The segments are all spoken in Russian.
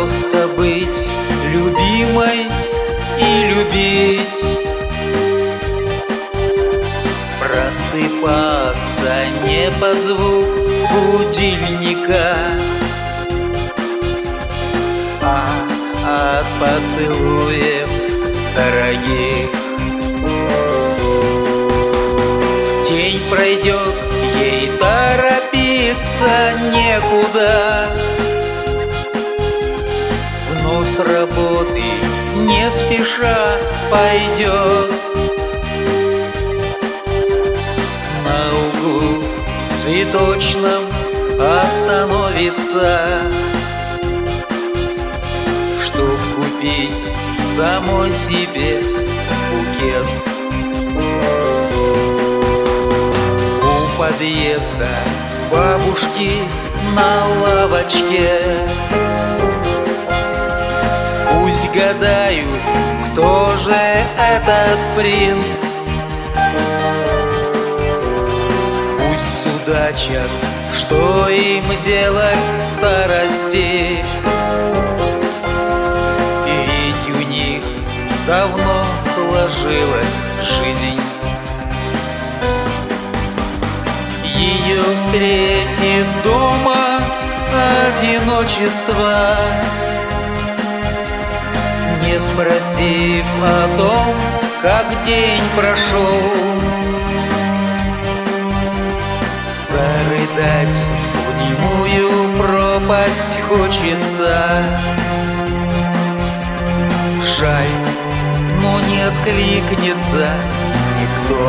Просто быть любимой и любить, просыпаться не под звук будильника, а от поцелуев дорогих. День пройдет, ей торопиться некуда, вновь с работы не спеша пойдет. На углу цветочном остановится, чтоб купить самой себе букет. У подъезда бабушки на лавочке пусть гадают, кто же этот принц. Пусть судачат, что им делать в старости, ведь у них давно сложилась жизнь. Ее встретит дома одиночество, не спросив о том, как день прошел. Зарыдать в немую пропасть хочется. Жаль, но не откликнется никто.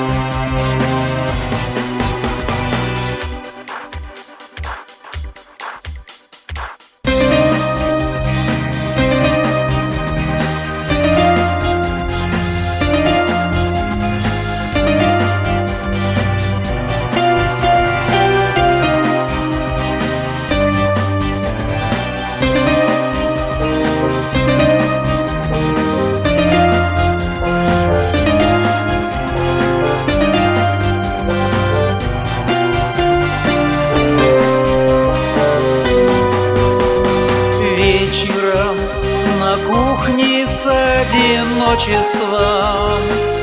На кухне с одиночеством,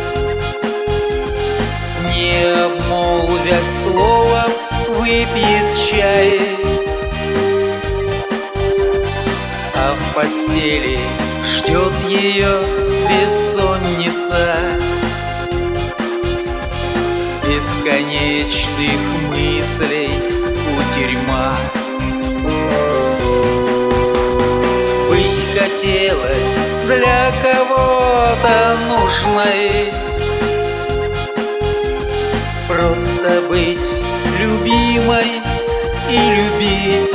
не обмолвясь словом, выпьет чай, а в постели ждет ее бессонница бесконечных мыслей кутерьма. Хотелось для кого-то нужной, просто быть любимой и любить,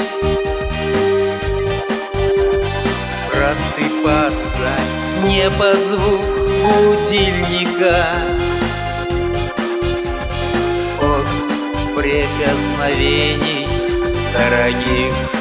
просыпаться не под звук будильника, от прикосновений дорогих.